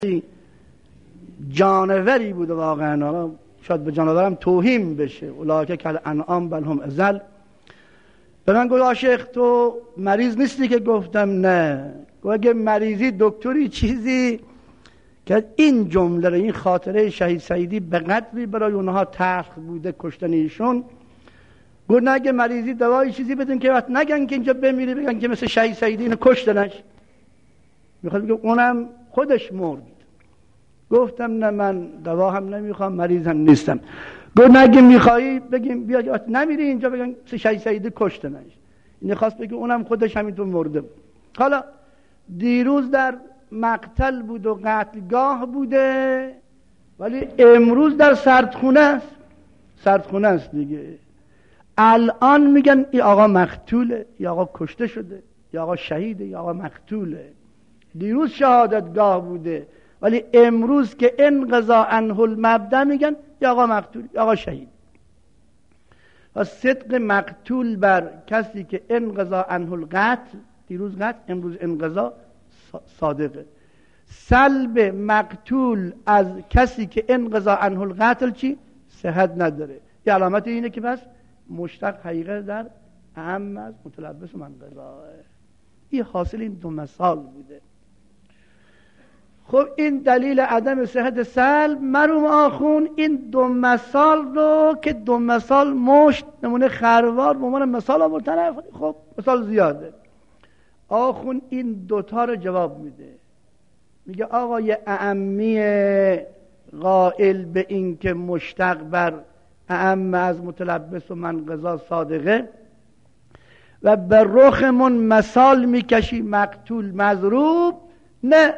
جانوری بود واقعا، شاید به جانورم توهین بشه، اولئک کالانعام بل هم اضل. به من گفت شیخ تو مریض نیستی؟ که گفتم نه. گفت اگه مریضی دکتری چیزی که این جمله رو، این خاطره شهید سعیدی به قدری برای اونها تلخ بوده کشتن ایشون. گفت نه اگه مریضی دوایی چیزی بدین که وقت نگن که اینجا بمیری بگن که مثل شهید سعیدی اینو کشتنش. میخواد بگه اونم خودش مرد. گفتم نه من دوا هم نمیخوام، مریض هم نیستم. گفت نه اگه میخوایی بگیم بیا که نمیری اینجا بگن شهید سعیدی کشتنش. این خواست بگه اونم خودش همینطور مرده بود. حالا دیروز در مقتل بود و قتلگاه بوده، ولی امروز در سردخونه است. سردخونه است دیگه. الان میگن ای آقا مقتوله، ای آقا کشته شده، ای آقا شهیده، ای آقا مقتوله. دیروز شهادتگاه بوده، ولی امروز که انقضا عنه المبدأ میگن ای آقا مقتول، ای آقا شهید. و صدق مقتول بر کسی که انقضا عنه القتل، دیروز قتل امروز انقضا، صادقه. سلب مقتول از کسی که انقضا عنه القتل چی؟ صحت نداره. یه علامت اینه که بس مشتق حقیقه در اهم از متلبس منقضاه. این حاصل این دو مثال بوده. خب این دلیل عدم صحت سلب. مرحوم آخون این دو مثال رو که دو مثال مشت نمونه خروار به عنوان مثال آوردن، خب مثال زیاده. آخون این دوتا رو جواب میده، میگه آقای اعمی قائل به این که مشتق بر اعم از متلبس و منقضا صادقه و بر رخمون مثال میکشی مقتول مضروب. نه،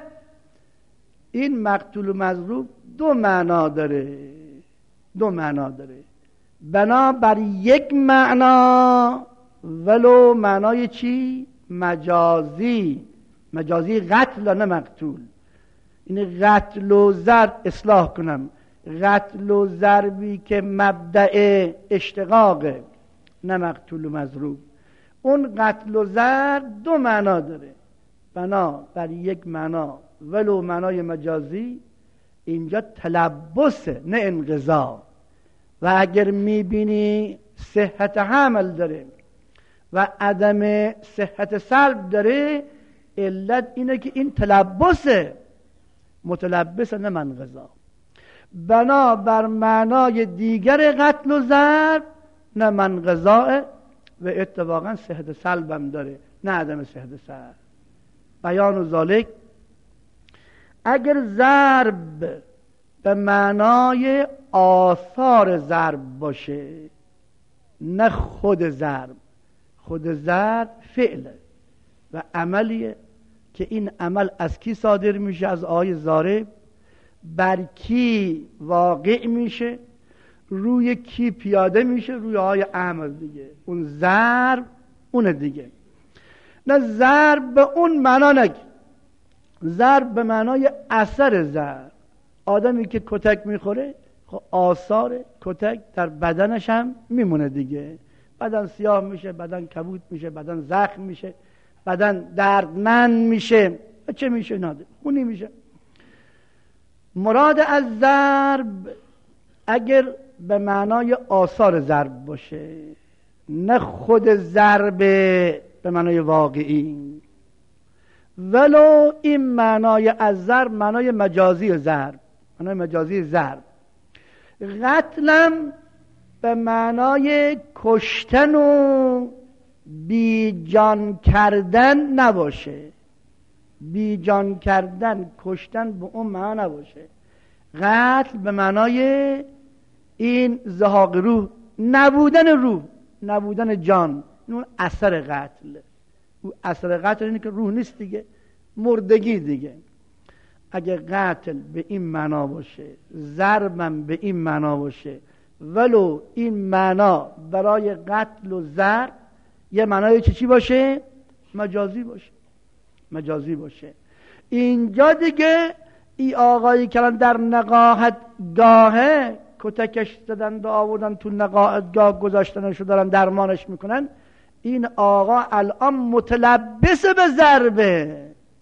این مقتول و مضروب دو معنا داره، دو معنا داره. بنابر یک معنا ولو معنای چی؟ مجازی. مجازی قتل نه مقتول. این قتل و ضرب اصلاح کنم، قتل و ضربی که مبدأ اشتقاقه، نه مقتول و مضروب. اون قتل و ضرب دو معنا داره. بنا بر یک معنا ولو معنای مجازی، اینجا تلبسه نه انقضا. و اگر میبینی صحت حمل داره و عدم صحت سلب داره، علت اینه که این تلبسه، متلبسه نه منقضا. بنا بر معنای دیگر قتل و ضرب نه منقضا و اتفاقا صحت سلبم داره نه عدم صحت سلب. بیان و ذالک، اگر ضرب به معنای آثار ضرب باشه نه خود ضرب، خود ضرب فعله و عملیه که این عمل از کی صادر میشه؟ از آی ضارب. بر کی واقع میشه؟ روی کی پیاده میشه؟ روی آی احمد دیگه. اون ضرب اونه دیگه. نه ضرب به اون معنا نگه، ضرب به معنای اثر ضرب. آدمی که کتک میخوره، خب آثار کتک در بدنش هم میمونه دیگه. بدن سیاه میشه، بدن کبود میشه، بدن زخم میشه، بدن دردمند میشه. چه میشه؟ ناده خونی میشه. مراد از ضرب اگر به معنای آثار ضرب باشه نه خود ضرب به معنای واقعی، ولو این معنای از ضرب معنای مجازی ضرب، معنای مجازی ضرب. قتلم به معنای کشتن و بی جان کردن نباشه. بی جان کردن، کشتن به اون معنا نباشه. قتل به معنای این زهاق روح، نبودن روح، نبودن جان. اون اثر قتل. اون اثر قتل اینه که روح نیست دیگه، مردگی دیگه. اگه قتل به این معنا باشه، ضربم به این معنا باشه، ولو این معنا برای قتل و ضرب یه معنای چی باشه؟ مجازی باشه، مجازی باشه. اینجا دیگه ای آقایی که در نقاهت گاهه کتکش زدن و آوردن تو نقاهت گاه گذاشتنش رو دارن درمانش میکنن، این آقا الان متلبس به ضربه،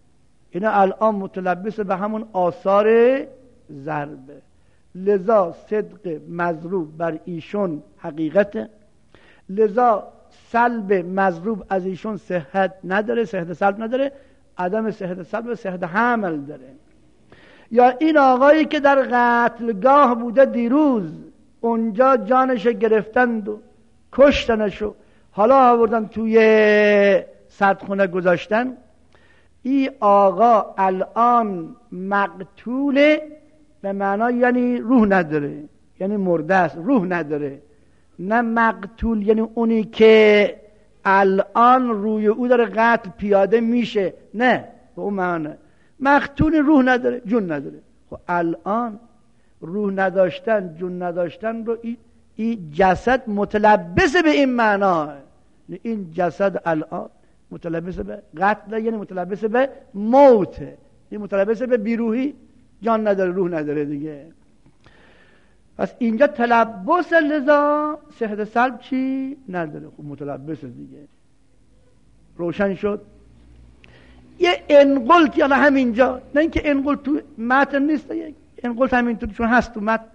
این الان متلبس به همون آثار ضربه، لذا صدق مضروب بر ایشون حقیقته، لذا سلب مضروب از ایشون صحت نداره، صحت سلب نداره، عدم صحت سلب و صحت حمل داره. یا این آقایی که در قتلگاه بوده دیروز، اونجا جانش گرفتند و کشتنشو، حالا آوردن توی سردخونه گذاشتن، این آقا الان مقتوله، به معنای یعنی روح نداره، یعنی مرده است، روح نداره. نه مقتول یعنی اونی که الان روی او داره قتل پیاده میشه، نه به اون معنی. مقتول روح نداره، جون نداره. خب الان روح نداشتن، جون نداشتن رو این جسد متلبس به این معنا، این جسد الان متلبس به قتل، یعنی متلبس به موت، این متلبس به بیروحی، جان نداره، روح نداره دیگه. پس اینجا تلبس، لذا صحت سلب چی نداره. خب متلبس دیگه، روشن شد. یه انقلت یالا همینجا، نه اینکه انقلت تو متن نیست، انقلت همینطور چون هست تو متن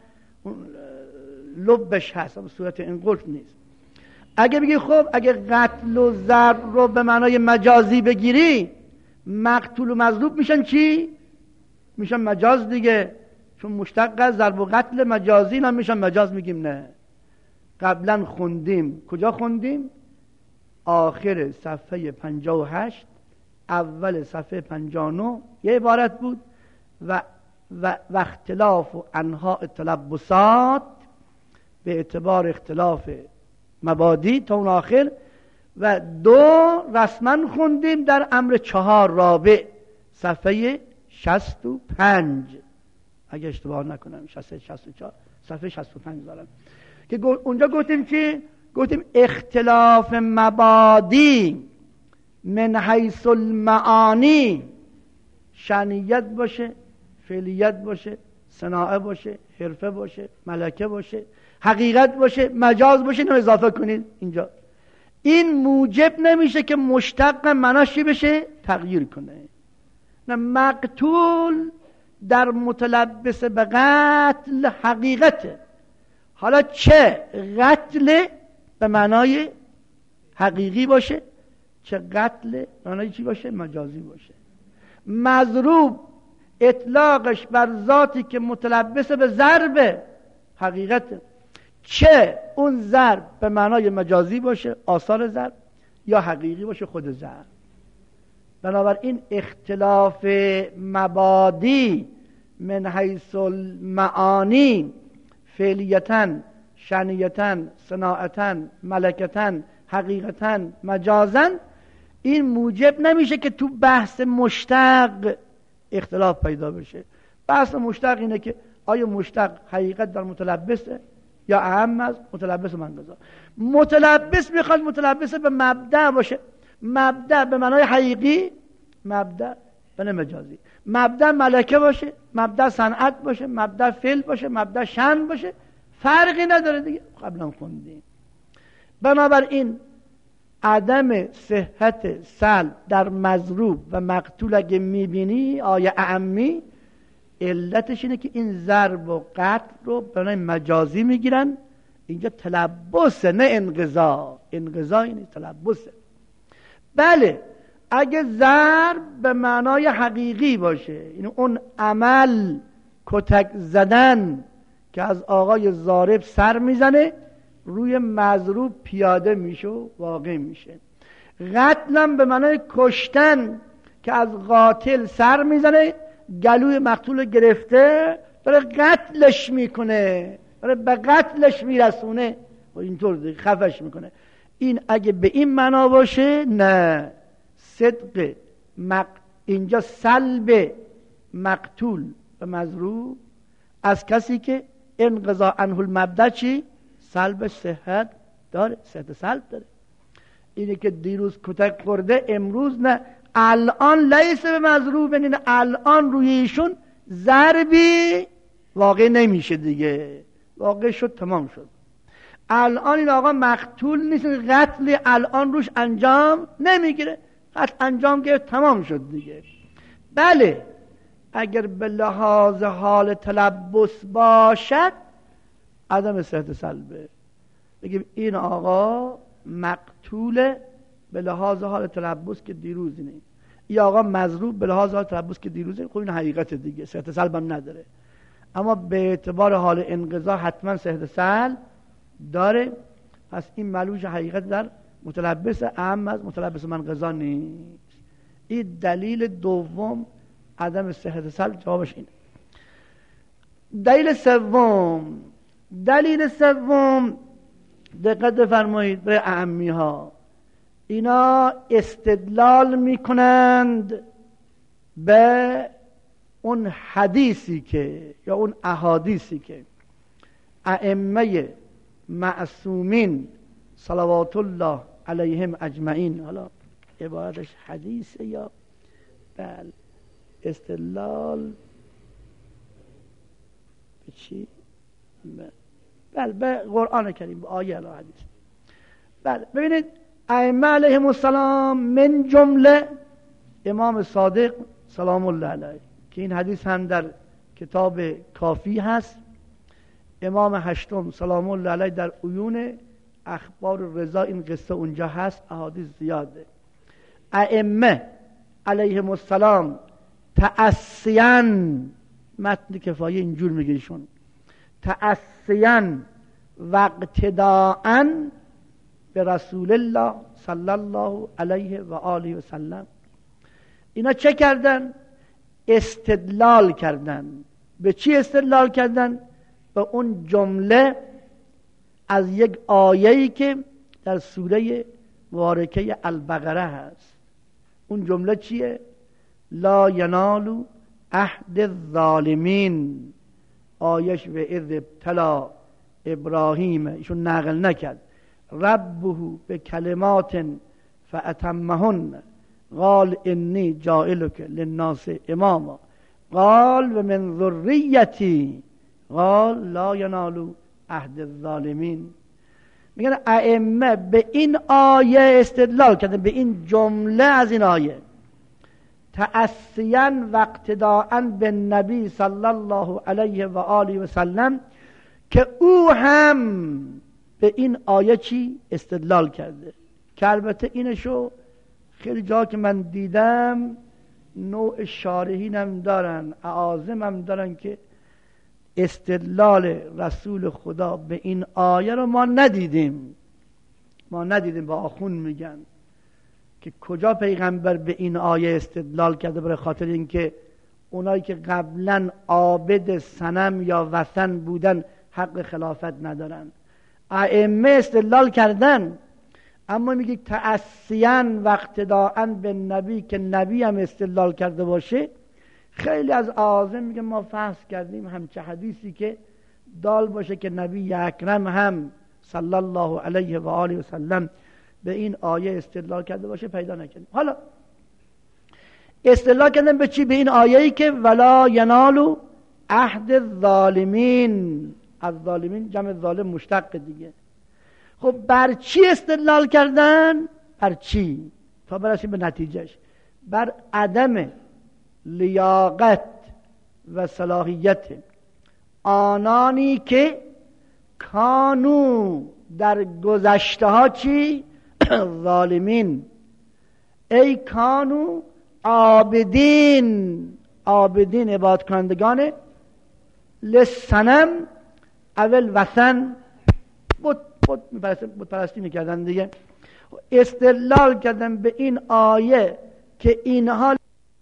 لبش هست، اما صورت انقلت نیست. اگه بگی خب اگه قتل و ضرب رو به معنای مجازی بگیری، مقتول و مضروب میشن چی؟ میشن مجاز دیگه، چون مشتق از ضرب و قتل مجازی هم میشن مجاز. میگیم نه، قبلا خوندیم. کجا خوندیم؟ آخر صفحه 58 اول صفحه 59 یه عبارت بود و اختلاف و انواع تلبسات به اعتبار اختلاف مبادی تا اون آخر، و 2 رسما خوندیم در امر 4 رابع صفحه 65 اگه اشتباه نکنم، 64 صفحه 65 دارم که اونجا گفتیم چی؟ گفتیم اختلاف مبادی من حیث المعانی، شأنیت باشه، فعلیت باشه، صناعه باشه، حرفه باشه، ملکه باشه، حقیقت باشه، مجاز باشه، اینو اضافه کنید اینجا. این موجب نمیشه که مشتق معناش چی بشه؟ تغییر کنه. نه، مقتول در متلبس به قتل حقیقته. حالا چه قتل به معنای حقیقی باشه، چه قتل به معنای چی باشه؟ مجازی باشه. مضروب اطلاقش بر ذاتی که متلبس به ضرب حقیقته، چه اون ضرب به معنای مجازی باشه، آثار ضرب، یا حقیقی باشه، خود ضرب. بنابراین اختلاف مبادی من حیث المعانی، فعلیتاً، شأنیتاً، صناعتاً، ملکتاً، حقیقتاً، مجازاً، این موجب نمیشه که تو بحث مشتق اختلاف پیدا بشه. بحث مشتق اینه که آیا مشتق حقیقت در متلبسه یا اهم از متلبس منقضا. متلبس میخواد متلبس به مبدأ باشه، مبدأ به معنای حقیقی، مبدأ به مجازی، مبدأ ملکه باشه، مبدأ صنعت باشه، مبدأ فعل باشه، مبدأ شأن باشه، فرقی نداره دیگه، قبلا خوندیم. بنابراین عدم صحت سلب در مضروب و مقتول اگه میبینی آیه اعمی، علتش اینه که این ضرب و قتل رو به معنای مجازی میگیرن. اینجا تلبسه، نه انقضا. انقضایی نیست، تلبسه. بله، اگه ضرب به معنای حقیقی باشه، یعنی اون عمل کتک زدن که از آقای ضارب سر میزنه روی مضروب پیاده میشه و واقع میشه. قتلم به معنای کشتن که از قاتل سر میزنه، گلوی مقتول گرفته داره قتلش میکنه، داره به قتلش میرسونه و اینطور خفش میکنه. این اگه به این معنا باشه، نه، صدق اینجا سلب مقتول و مضروب از کسی که انقضا عنه المبدأ چی؟ سلب صحت داره، صحت سلب داره. اینه که دیروز کتک خورده، امروز نه، الان لیس به مضروب، این الان روی ایشون ضربی واقع نمیشه دیگه، واقع شد، تمام شد. الان این آقا مقتول نیست، قتل الان روش انجام نمیگیره، قتل انجام گرفت، تمام شد دیگه. بله اگر به لحاظ حال تلبس باشد عدم صحت سلبه. بگیم این آقا مقتوله به لحاظ حال تلبس که دیروز اینه، این آقا مضروب به لحاظ حال تلبس که دیروز اینه. خب این حقیقت دیگه، صحت سلب هم نداره، اما به اعتبار حال انقضا حتما صحت سلب داره. پس این ملوش حقیقت در متلبس اهم از متلبس منقضا نیست. این دلیل دوم عدم صحت سلب جوابش اینه. دلیل سوم دقت بفرمایید به اعمی ها، اینا استدلال میکنند به اون حدیثی که یا اون احادیثی که ائمه معصومین صلوات الله علیهم اجمعین، حالا عبارتش حدیثه یا بله استدلال به چی؟ بله به قرآن کریم، به آیه الله حدیث. بله ببینید ائمه علیهم السلام من جمله امام صادق سلام الله علیه که این حدیث هم در کتاب کافی هست، امام هشتم سلام الله علیه در عیون اخبار رضا این قصه اونجا هست، احادیث زیاده. ائمه علیهم السلام تأسیاً، متن کفایه اینجور میگه ایشون، تأسیاً و اقتداءً به رسول الله صلی الله علیه و آله و سلم، اینا چه کردن؟ استدلال کردن. به چی استدلال کردن؟ به اون جمله از یک آیه‌ای که در سوره مبارکه البقره هست. اون جمله چیه؟ لا ینال عهد الظالمین. آیش و اذ ابتلا ابراهیم، ایشون نقل نکرد، ربه به کلمات فاتمهن قال انی جائلک للناس اماما قال و من ذریتی قال لا ینال عهد الظالمین. میگن ائمه به این آیه استدلال کردن، به این جمله از این آیه، تأسیاً و اقتداءً به نبی صلی الله علیه و آله و سلم که او هم به این آیه چی استدلال کرده. که البته اینشو خیلی جا که من دیدم نوع شارحین هم دارن، اعاظم هم دارن که استدلال رسول خدا به این آیه رو ما ندیدیم. با آخون میگن که کجا پیغمبر به این آیه استدلال کرده، برای خاطر اینکه اونایی که قبلا عابد صنم یا وثن بودن حق خلافت ندارن. ائمه استدلال کردن، اما میگه تأسیاً و اقتداءً به نبی که نبی هم استدلال کرده باشه. خیلی از اعاظم میگه ما فحص کردیم همچه حدیثی که دال باشه که نبی اکرم هم صلی الله علیه و آله و سلم به این آیه استدلال کرده باشه پیدا نکردیم. حالا استدلال کردن به چی؟ به این آیه‌ای که ولا ینال عهد الظالمین. از ظالمین جمع ظالم مشتق دیگه. خب بر چی استدلال کردن؟ بر چی؟ تا برسیم به نتیجهش. بر عدم لیاقت و صلاحیت آنانی که کانو در گذشته ها چی؟ ظالمین. ای کانو عابدین عبادت کنندگان لسنم اول وثن، بت پرستی میکردن دیگه. استدلال کردن به این آیه که اینها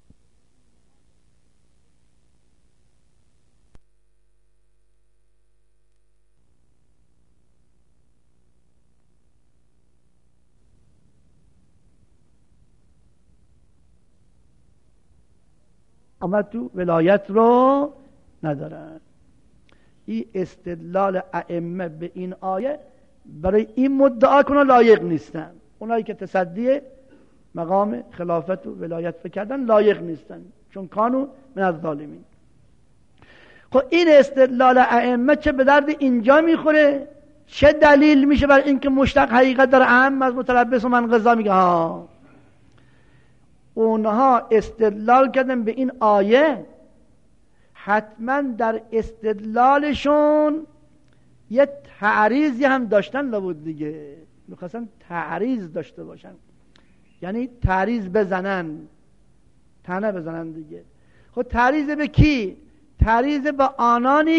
اما تو ولایت رو ندارن. این استدلال ائمه به این آیه برای این مدعا کنه لایق نیستن. اونایی که تصدی مقام خلافت و ولایت فکردن لایق نیستن، چون کانو من از ظالمین. خب این استدلال ائمه چه به درد اینجا میخوره؟ چه دلیل میشه بر اینکه مشتق حقیقت داره اهم از متلبس و منقضا؟ میگه ها اونها استدلال کردن به این آیه، حتما در استدلالشون یه تعریضی هم داشتن لابد دیگه، میخواستن تعریض داشته باشن، یعنی تعریض بزنن، تنه بزنن دیگه. خب تعریض به کی؟ تعریض به آنانی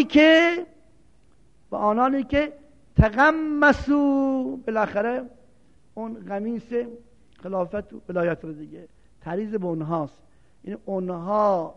که تقمصو، بالاخره اون قمیص خلافت و ولایت رو دیگه، تعریض به اونهاست. یعنی اونها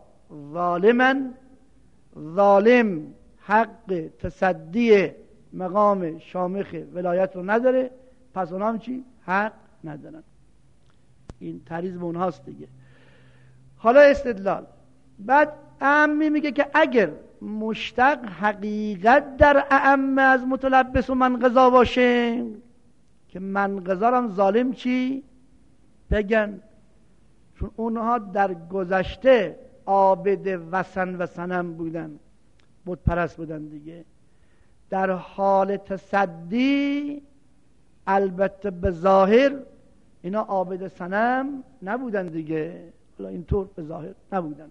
ظالم حق تصدی مقام شامخ ولایت رو نداره، پس اونها هم چی؟ حق ندارن. این تعریض به اونهاست دیگه. حالا استدلال بعد اعمی میگه که اگر مشتق حقیقت در اعم از متلبس و منقضا باشه، که منقضا هم ظالم چی؟ بگن، چون اونها در گذشته عابد وثن و صنم بودن، بت پرست بودن دیگه. در حال تصدی البته به ظاهر اینا عابد صنم نبودن دیگه، حالا اینطور به ظاهر نبودن.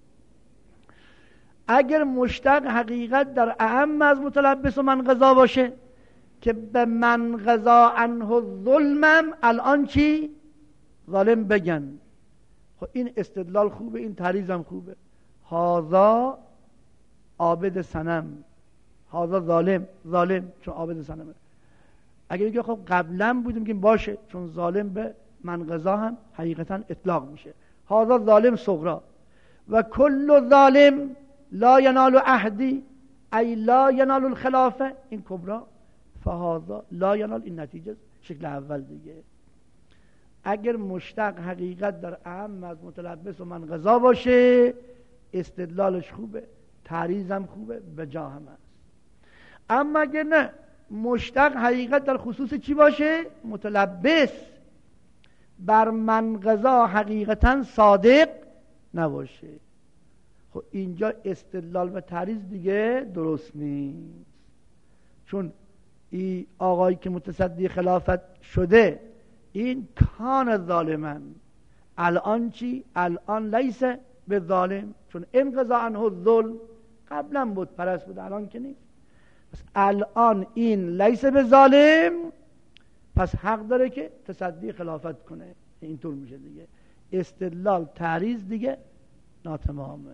اگر مشتق حقیقت در اعم از متلبس و منقضا باشه، که به منقضا عنه ظلمم الان چی؟ ظالم بگن. خب این استدلال خوبه، این تعریض هم خوبه. هذا عابد صنم، هذا ظالم چون عابد صنمه. اگر بگه خب قبلا بودیم که باشه، چون ظالم به منقضا هم حقیقتا اطلاق میشه. هذا ظالم صغرا و کل ظالم لا ینال عهدی ای لا ینال الخلافه، این کبرا. فهذا لا ینال، این نتیجه شکل اول دیگه. اگر مشتق حقیقت در اعم از متلبس و منقضا باشه، استدلالش خوبه، تعریض هم خوبه، به جا هم هست. اما اگر نه، مشتق حقیقت در خصوص چی باشه؟ متلبس بر منقضا حقیقتا صادق نباشه، خب اینجا استدلال و تعریض دیگه درست نیست. چون این آقایی که متصدی خلافت شده، این کان ظالمن، الان چی؟ الان لیس به ظالم، چون انقضا عنه الظلم، قبلا بود پرست بود، الان که نیست. پس الان این لیس به ظالم، پس حق داره که تصدی خلافت کنه. اینطور میشه دیگه. استدلال تعریض دیگه ناتمامه.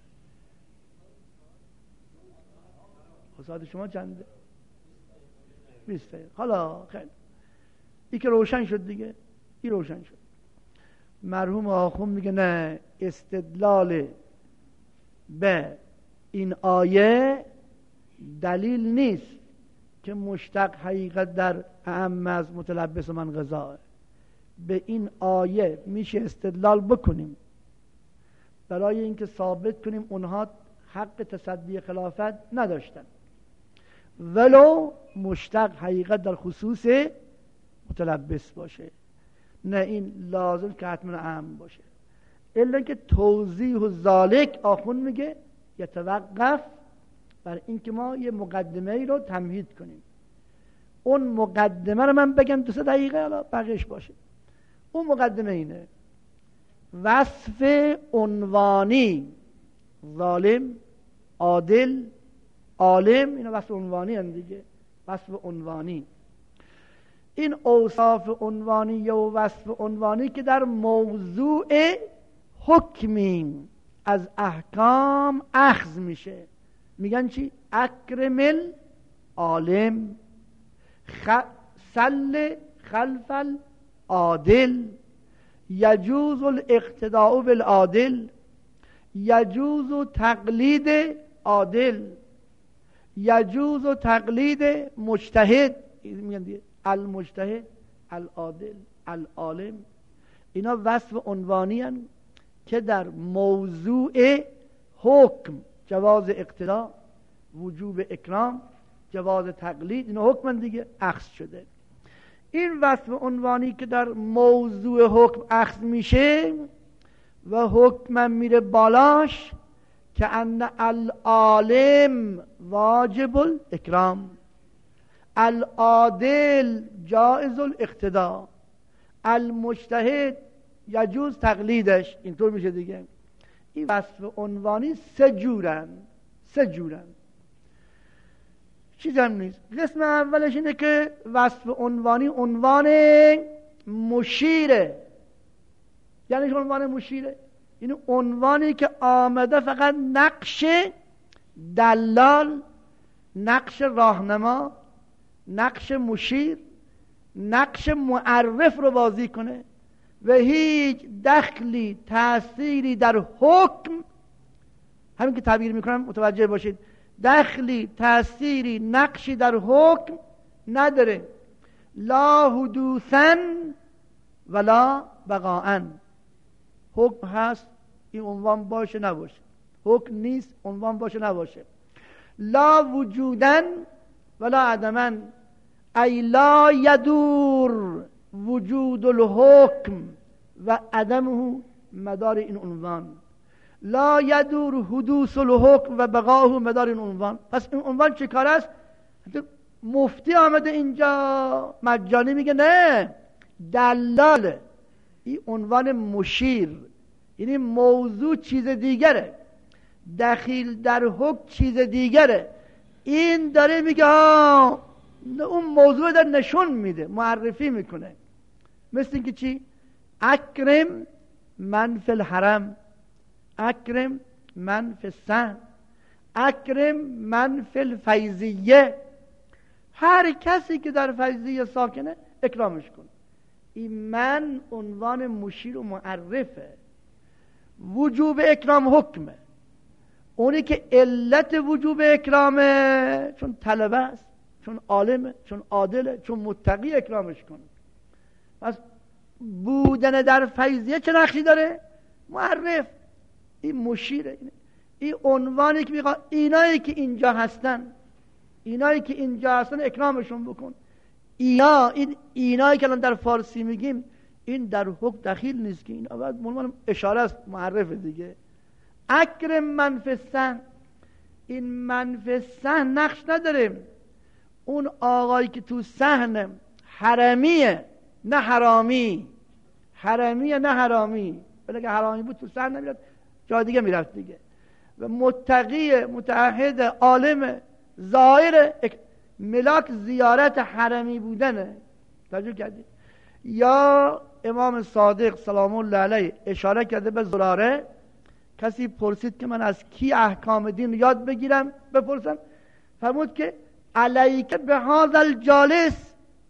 ساعت شما چنده؟ 20 دقیقه. حالا خیلی این که روشن شد دیگه، این روشن شد. مرحوم آخوند میگه نه، استدلال به این آیه دلیل نیست که مشتق حقیقت در اعم از متلبس و منقضا. به این آیه میشه استدلال بکنیم برای اینکه ثابت کنیم اونها حق تصدی خلافت نداشتن، ولو مشتق حقیقت در خصوص متلبس باشه. نه، این لازم که حتما عام باشه. الا که توضیح و ذالک آخوند میگه یتوقف بر اینکه ما یه مقدمه ای رو تمهید کنیم. اون مقدمه رو من بگم 2 دقیقه، حالا بقیش باشه. اون مقدمه اینه: وصف عنوانی ظالم، عادل، عالم، اینا وصف عنوانی هم دیگه. وصف عنوانی، این اوصاف عنوانی و وصف عنوانی که در موضوع حکمی از احکام اخذ میشه. میگن چی؟ اکرم العالم، سل خلف العادل، یجوز الاقتداء بالعادل، یجوز تقلید عادل، یجوز تقلید مجتهد. میگن دیگه المجتهد، العادل، العالم. اینا وصف عنوانی هن که در موضوع حکم جواز اقتدا، وجوب اکرام، جواز تقلید، اینا حکم دیگه اخذ شده. این وصف عنوانی که در موضوع حکم اخذ میشه و حکم میره بالاش، که ان العالم واجب الاکرام، العادل جائز الاقتدا، المجتهد یجوز تقلیدش. اینطور میشه دیگه. این وصف عنوانی سه جورن. چیزم نیست. قسم اولش اینه که وصف عنوانی عنوان مشیره. یعنی عنوان مشیره این عنوانی که آمده فقط نقش دلال، نقش راهنما، نقش مشیر، نقش معرف رو بازی کنه و هیچ دخلی تأثیری در حکم، همین که تعبیر میکنم متوجه باشید، دخلی تأثیری نقشی در حکم نداره. لا حدوثا ولا بقاء. حکم هست این عنوان باشه نباشه، حکم نیست عنوان باشه نباشه. لا وجودن ولا عدما، ای لا یدور وجود الحکم و عدمه مدار این عنوان. لا یدور حدوث الحکم و بقاءه مدار این عنوان. پس این عنوان چه کار است؟ مفتی آمده اینجا مجانی میگه نه، دلاله. این عنوان مشیر، یعنی موضوع چیز دیگره، دخیل در حکم چیز دیگره. این داره میگه اون موضوع در نشون میده، معرفی میکنه. مثل اینکه چی؟ اکرم من فی الحرم، اکرم من فی السهم، اکرم من فی الفیضیه. هر کسی که در فیضیه ساکنه اکرامش کن. این من عنوان مشیر و معرفه. وجوب اکرام حکمه. اونی که علت وجوب اکرامه چون طلبه است، چون عالمه، چون عادله، چون متقی اکرامش کنه. پس بودن در فیضیه چه نقشی داره؟ معرف. این مشیره. این عنوانی که میگه اینایی که اینجا هستن، اینایی که اینجا هستن اکرامشون بکن. اینایی که الان در فارسی میگیم این در حکم دخیل نیست که این عنوان اشاره است، معرف دیگه. اکرم من فی السهم، این من فی السهم نقش نداره. اون آقایی که تو صحن حرمیه نه حرامی، حرمیه نه حرامی، ولی اگه حرامی بود تو صحن نمیرد، جای دیگه میرفت دیگه. و متقی، متعهد، عالم، زائر، ملاک زیارت حرمی بودنه. توجه کردید؟ یا امام صادق سلام الله علیه اشاره کرده به زراره. کسی پرسید که من از کی احکام دین یاد بگیرم بپرسم؟ فرمود که علیک به هذا الجالس.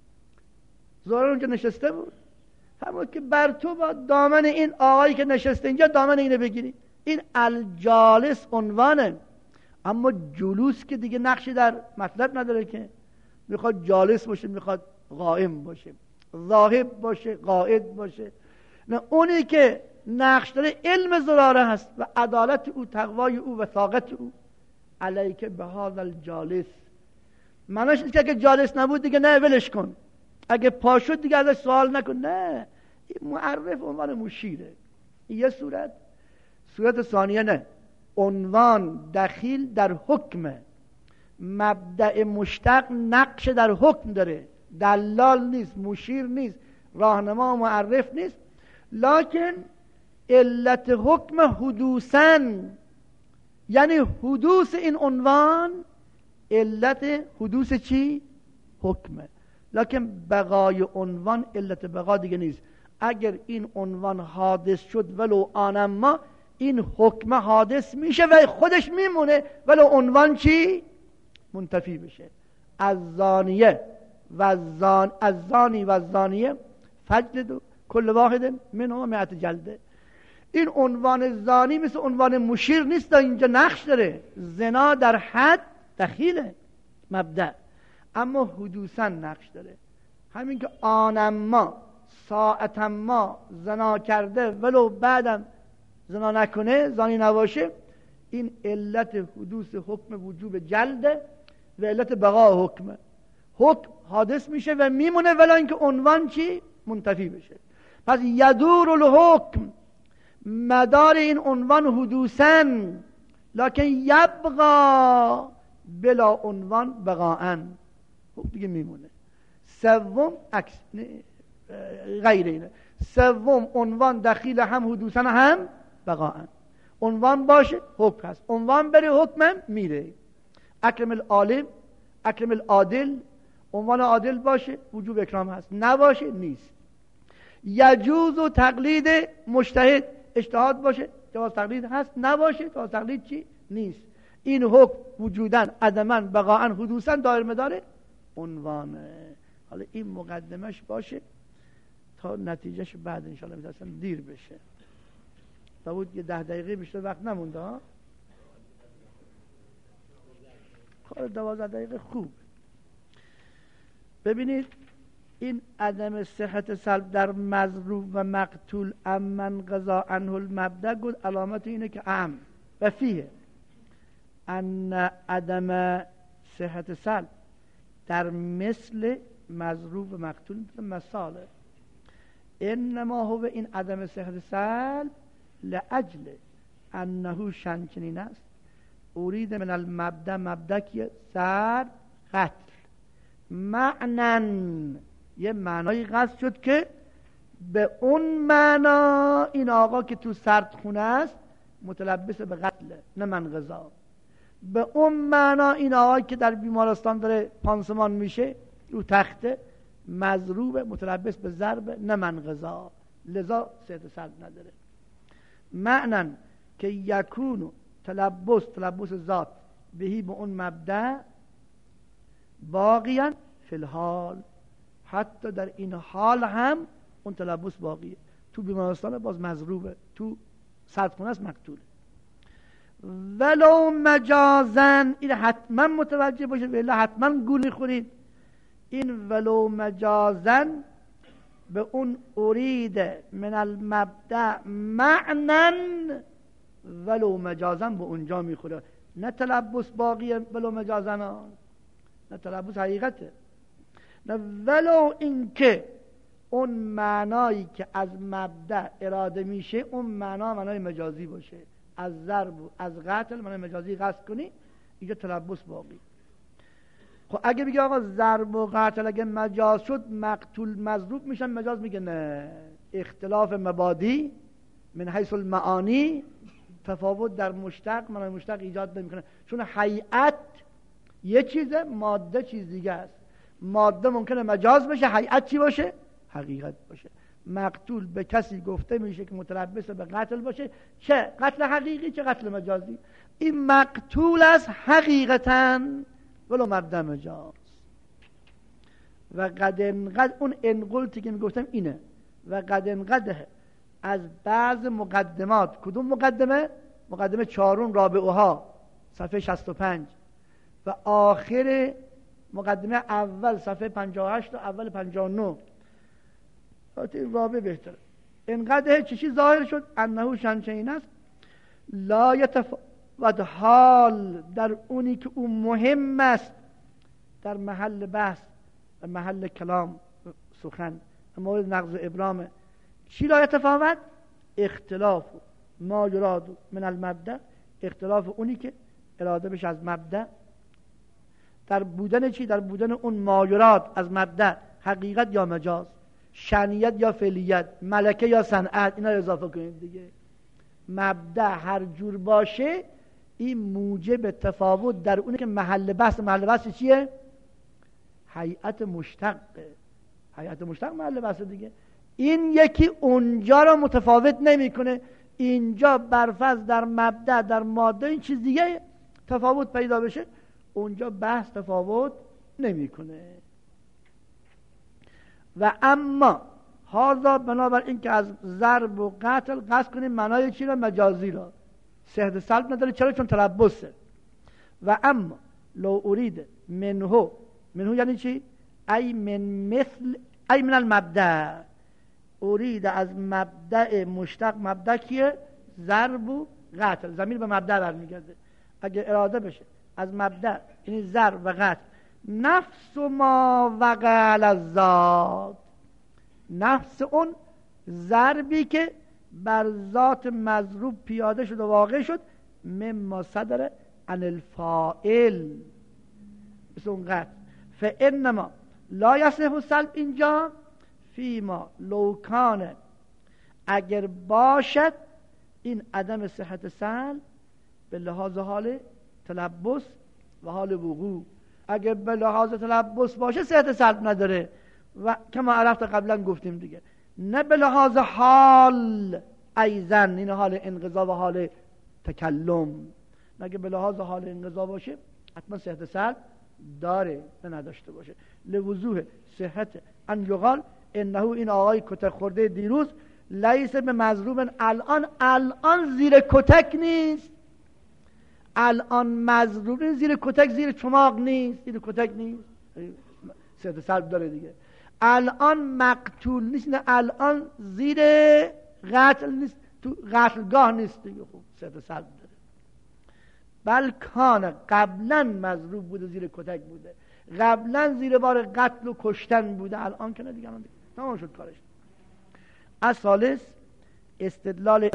زراره اونجا نشسته بود، فرمود که بر تو با دامن این آقایی که نشسته اینجا دامن اینو بگیری. این الجالس عنوانه. اما جلوس که دیگه نقشی در مطلب نداره که میخواد جالس باشه، میخواد قائم باشه، ذاهب باشه، قائد باشه. نه، اونی که نقش داره علم زراره هست و عدالت او، تقوای او و طاقت او. علیک به هذا الجالس. معناش نیست که اگه جالس نبود دیگه نه ولش کن، اگه پا شد دیگه ازش سوال نکن. نه، این معرف عنوان مشیره. یه صورت ثانیه نه، عنوان دخیل در حکمه. مبدأ مشتق نقش در حکم داره، دلال نیست، مشیر نیست، راهنما و معرف نیست. لکن علت حکم حدوثاً، یعنی حدوث این عنوان علت حدوث چی؟ حکمه. لکن بقای عنوان علت بقا دیگه نیست. اگر این عنوان حادث شد ولو آنما، این حکم حادث میشه و خودش میمونه ولو عنوان چی؟ منتفی بشه. از زانیه و از زانی و زانیه فجلدوا کل واحد منهما 100 جلده. این عنوان زانی مثل عنوان مشیر نیست، اینجا نقش داره. زنا در حد دخیله مبدأ، اما حدوثا نقش داره. همین که آنما ساعتما زنا کرده ولو بعدم زنا نکنه، زانی نباشه، این علت حدوث حکم وجوب جلده و علت بقا حکمه. حکم حادث میشه و میمونه ولی اینکه عنوان چی؟ منتفی بشه. پس یدور الحکم، مدار این عنوان حدوثاً، لکن یبقا بلا عنوان بقاءً، دیگه میمونه. سوم عکس غیر اینه. سوم عنوان دخیل هم حدوثا هم بقاء. عنوان باشه حکم هست، عنوان بره حکمم میره. اکرم العالم، اکرم العادل، عنوان عادل باشه وجوب اکرام هست، نباشه نیست. یجوز و تقلید مجتهد، اجتهاد باشه جواز تقلید هست، نباشه جواز تقلید چی؟ نیست. این حکم وجودن عدما بقاء حدوثا دایر مدار عنوانه. حالا این مقدمش باشه تا نتیجهش بعد انشاءالله میتونستم دیر بشه. داود یه 10 دقیقه بیشتر وقت نمونده ها. کار 12 دقیقه خوب. ببینید این عدم صحت سلب در مضروب و مقتول امن قضا عنه المبدأ گفت علامت اینه که ام و فیه ان عدم صحت سلب در مثل مضروب و مقتول مثاله. انما هو این عدم صحت سلب لاجل انه شنچنین است ارید من المبدأ مبدأ که سر قتل معنن یه معنایی قصد شد که به اون معنا این آقا که تو سردخونه است متلبس به قتله نه من غذا. به اون معنا این آقا که در بیمارستان داره پانسمان میشه رو تخته مضروب متلبس به ضرب نه من غذا، لذا صحت سلب نداره. معنن که یکونو تلبس ذات بهی به اون مبدأ باقیاً فی الحال، حتی در این حال هم اون تلبس باقیه. تو بیمارستان باز مضروبه، تو سردخونه است مقتوله. ولو مجازن، این حتما متوجه باشه و الا حتما گول میخورید. این ولو مجازن به اون ارید من المبدأ معنن، ولو مجازن به اونجا میخوره، نه تلبس باقیه ولو مجازن ها، نه تلبس حقیقته، نه ولو اینکه اون معنایی که از مبدأ اراده میشه اون معنای مجازی باشه. از ضرب و از قتل معنای مجازی قصد کنی اینجا تلبس باقی. خب اگه بگی آقا ضرب و قتل اگه مجاز شد مقتول مضروب میشن، مجاز میگه نه، اختلاف مبادی من حیث المعانی، تفاوت در مشتق معنای مشتق ایجاد نمیکنه، چون هیئت یه چیزه ماده چیز دیگه است. ماده ممکنه مجاز بشه، هیئت چی باشه؟ حقیقت باشه. مقتول به کسی گفته میشه که متلبس به قتل باشه، چه قتل حقیقی چه قتل مجازی. این مقتول است حقیقتاً ولو مبدأ مجاز. و قد انقد، اون انقلتی که میگفتم اینه، و قد انقده از بعض مقدمات. کدوم مقدمه؟ مقدمه 4 رابعها صفحه 65 و آخر مقدمه اول صفحه 58 و اول 59. این رابع بهتره. انقدر چیزی ظاهر شد انه شنچین است لا یتفاوت حال در اونی که اون مهم است در محل بحث و محل کلام سخن مورد نقض ابرام. چی لا یتفاوت؟ اختلاف ما یراد من المبدأ، اختلاف اونی که اراده بشه از مبدأ در بودن چی؟ در بودن اون ما یراد از مبدأ، حقیقت یا مجاز، شنیت یا فعلیت، ملکه یا صنعت. اینا رو اضافه کنید دیگه. مبدأ هر جور باشه این موجب تفاوت در اونه که محل بحث چیه؟ هیئت مشتقه. هیئت مشتق محل بحث دیگه. این یکی اونجا رو متفاوت نمیکنه، اینجا برفض در مبدأ در ماده این چیز دیگه تفاوت پیدا بشه، اونجا بحث تفاوت نمیکنه. و اما هذا بنابر این که از ضرب و قتل قصد کنیم معنای چی را؟ مجازی را. صحت سلب نداره. چرا؟ چون تلبسه. و اما لو ارید منه یعنی چی؟ ای من المبدأ، ارید از مبدأ مشتق. مبدأ کیه؟ ضرب و قتل. ضمیر به مبدأ برمیگرده. اگه اراده بشه از مبدأ یعنی ضرب و قتل، نفس ما وقع علی الذات، نفس اون ضربی که بر ذات مضروب پیاده شد و واقع شد، مما صدر عن الفاعل، مثل اون قتل. فانما لا یصح السلب اینجا فیما لو کان اگر باشد این عدم صحت سلب به لحاظ حال تلبس و حال وقوع. اگر به لحاظ تلبس باشه صحت سلب نداره و کما عرفت قبلا گفتیم دیگه، نه به لحاظ حال ایزن، این حال انقضا و حال تکلم، اگه به لحاظ حال انقضا باشه حتما صحت سلب داره نه نداشته باشه. لوضوح صحت ان یقال انه، این آقای کتک خورده دیروز، لیس به مضروب الان زیر کتک نیست، الان مضروب زیر کتک، زیر چماق نیست، زیر کتک نیست، صحت سلب داره دیگه. الان مقتول نیست، نه الان زیر قتل نیست، تو قتلگاه نیست دیگه، خب صحت سلب داره. بل کان قبلا مضروب بوده، زیر کتک بوده، قبلا زیر بار قتل و کشتن بوده، الان که نه دیگه، الان دیگه تمام شد کارش. از ثالث استدلال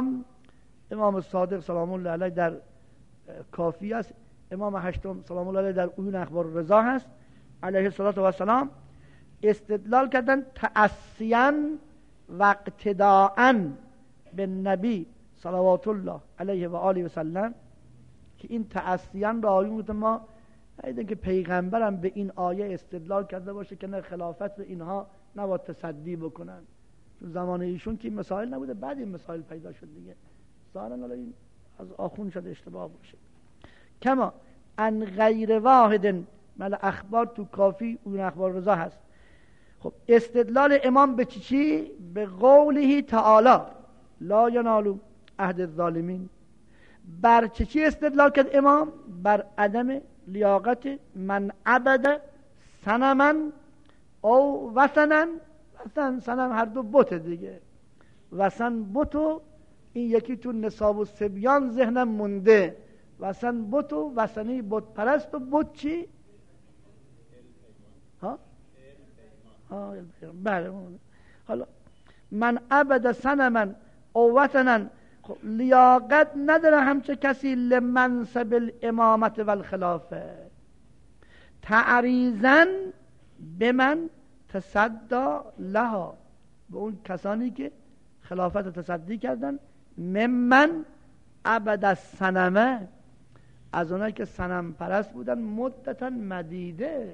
امام صادق سلام الله علیه در کافی است، امام هشتم سلام الله علیه در عیون اخبار الرضا هست علیه الصلاه و السلام. استدلال کردن تأسیاً و اقتداءً به نبی صلوات الله علیه و آله و سلم، که این تأسیاً را آیون بودن ما دیدن که پیغمبرم به این آیه استدلال کرده باشه که نه خلافت رو اینها نباید تصدی بکنن، چون زمان ایشون که این مسائل نبوده، بعد این مسائل پیدا شد دیگه، ظاهراً این از آخون شده اشتباه باشه. کما ان غیر واحد مل اخبار تو کافی اون اخبار رضا هست. خب استدلال امام به چی؟ به قوله تعالی لا ینالو عهد الظالمین. بر چی استدلال کرد امام؟ بر عدم لیاقت من عبد صنما او وثنا. وثن صنم هر دو بت دیگه، وثن بتو، این یکی تو نصاب و صبیان ذهنم مونده، وثن بتو، وثنی بت پرست، و بت چی؟ ها؟ بله. حالا من عبد صنما او وثنا، خب لیاقت نداره همچه کسی لمنصب الامامت و الخلافه، تعریضاً به من تصدا لها، به اون کسانی که خلافت تصدی کردن، ممن عبد الصنمه، از اونایی که صنم پرست بودن مدتا مدیده،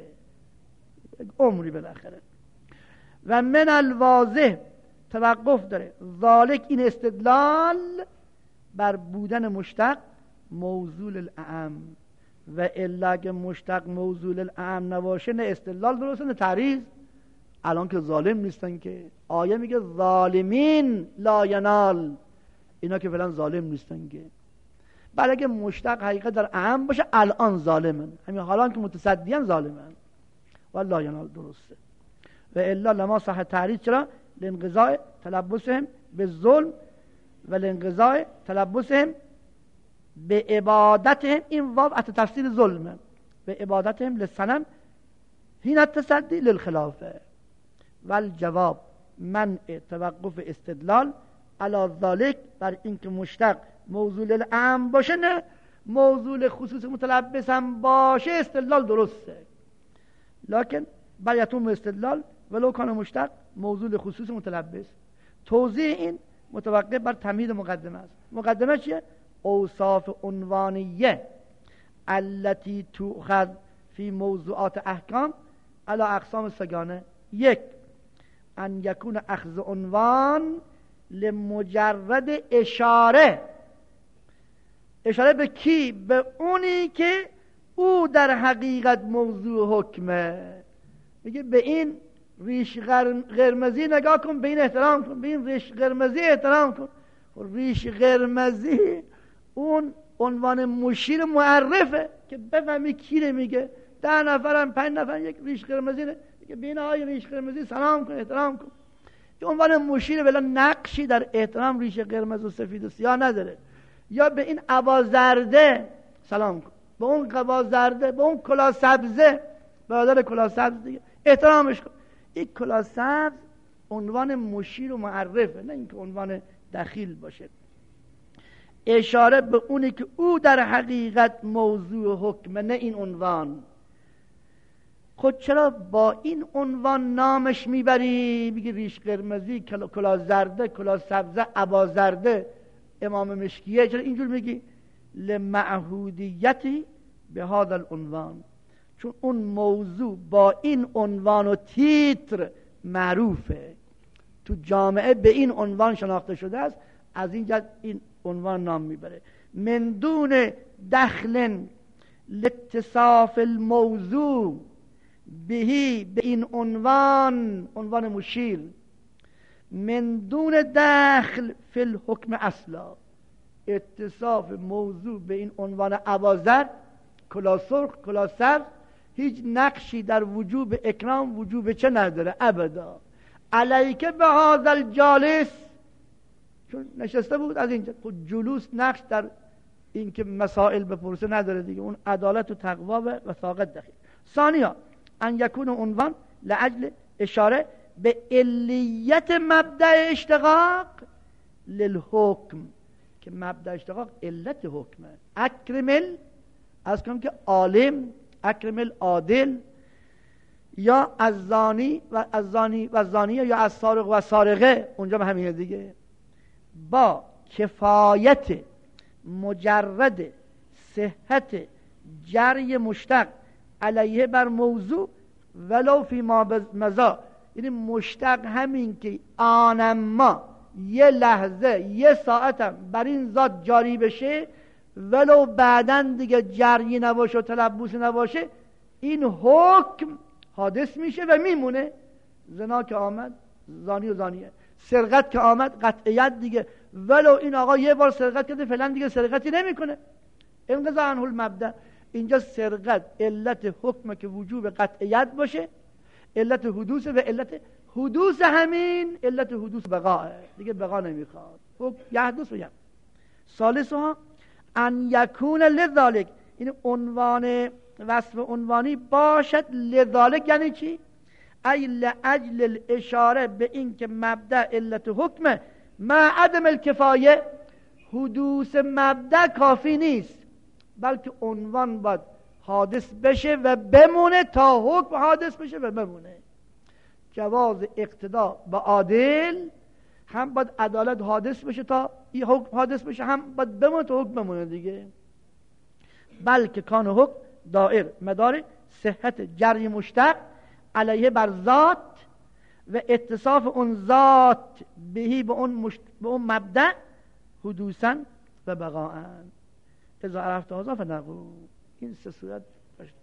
عمری بالاخره. و من الواضح توقف داره ذالک، این استدلال بر بودن مشتق موصول الاعم، و الا که مشتق موصول الاعم نباشه نه استدلال درسته نه تعریض. الان که ظالم نیستن که، آیه میگه ظالمین لا ینال، اینا که فعلا ظالم نیستن که، بله اگه مشتق حقیقت در اعم باشه الان ظالمن، همین حالا که متصدیان ظالمن، و لا ینال درسته. و الا لما صح تعریض، چرا؟ لانقضاء تلبسهم به ظلم و لانقضاء تلبسهم به عبادتهم، این واو ات تفسیر ظلمه، به عبادتهم للصنم حین التصدی للخلافه. والجواب منع توقف استدلال علی ذالک، بر اینکه مشتق موصول الاعم باشه نه موصول خصوص متلبس هم باشه استدلال درسته، لکن بل یتم استدلال ولو کان مشتق موصول خصوص متلبس. توضیح این متوقف بر تمهید مقدمه است. مقدمه چیه؟ اوصاف عنوانیه التي تؤخذ فی موضوعات احکام علی اقسام سگانه. یک، ان یکون اخذ عنوان لمجرد اشاره. اشاره به کی؟ به اونی که او در حقیقت موضوع حکمه. میگه به این ریش قرمزی نگاه کن، به این احترام کن، به این ریش قرمزی احترام کن. ریش قرمزی اون عنوان مشیر معرفه که بفهمی کی رو میگه. 10 نفرم 5 نفر یک ریش قرمزی نه، میگه بین آقای ریش قرمزی سلام کن، احترام کن. این عنوان مشیر بلا نقشی در احترام ریش قرمز و سفید و سیاه نداره. یا به این عبا زرده سلام کن، به اون قبا زرده، به اون کلاه سبزه، برادر کلاه سبز دیگه احترامش کن. این کلاه سبز عنوان مشیر و معرفه، نه اینکه عنوان دخیل باشه. اشاره به اونی که او در حقیقت موضوع حکمه، نه این عنوان. خود چرا با این عنوان نامش میبری؟ میگی ریش قرمزی، کلاه زرده، کلاه سبزه، عبا زرده، امام مشکیه، چرا اینجور میگی؟ لمعهودیتی به هذا العنوان، چون اون موضوع با این عنوان و تیتر معروفه، تو جامعه به این عنوان شناخته شده است، از این جهت این عنوان نام میبره. من دون دخل لاتصاف الموضوع بهی، به این عنوان، عنوان مشیر، من دون دخل فی الحکم اصلا، اتصاف موضوع به این عنوان عوازر، کلاه سرخ، کلاه سبز، هیچ نقشی در وجوب اکرام، وجوب چه نداره ابدا. علیک به هذا الجالس، چون نشسته بود از اینجا، خود جلوس نقش در این که مسائل بپرسه نداره دیگه، اون عدالت و تقوا و وثاقت دخیل. ثانیا ان یکون عنوان لعجل اشاره به علیت مبدأ اشتقاق للحکم، که مبدأ اشتقاق علت حکمه. اکرمل از کنم که عالم، اکرمل عادل، یا از زانی و از زانی و زانیه، یا از سارق و سارقه، اونجا به همینه دیگه، با کفایت مجرد صحت جری مشتق علیه بر موضوع ولو فی ما مضا، یعنی مشتق همین که آنما یه لحظه یه ساعتم بر این ذات جاری بشه، ولو بعدن دیگه جری نباشه و تلبوس نباشه، این حکم حادث میشه و میمونه. زنا که آمد، زانی و زانیه، سرقت که آمد، قطعیت دیگه، ولو این آقا یه بار سرقت کرده فعلا دیگه سرقتی نمیکنه، انقضا عنه المبدأ. اینجا سرقت علت حکم که وجوب قطعیت باشه، علت حدوث، و علت حدوث همین علت حدوث بقاه، دیگه بقا نمیخواد، حکم یحدث و یم. ثالثها ان یکون لذالک، این عنوان وصف عنوانی باشد لذالک، یعنی چی؟ ای لأجل الاشاره به این که مبدأ علت حکمه، مع عدم الکفایه، حدوث مبدأ کافی نیست، بلکه عنوان باید حادث بشه و بمونه تا حکم حادث بشه و بمونه. جواز اقتدا با عادل، هم باید عدالت حادث بشه تا این حکم حادث بشه، هم باید بمونه تا حکم بمونه دیگه. بلکه کان حکم دائر مدار صحت جری مشتق علیه بر ذات و اتصاف اون ذات بهی به اون مبدأ حدوثا و بقاءً. اذا عرفت هذا فنقول. این سه صورت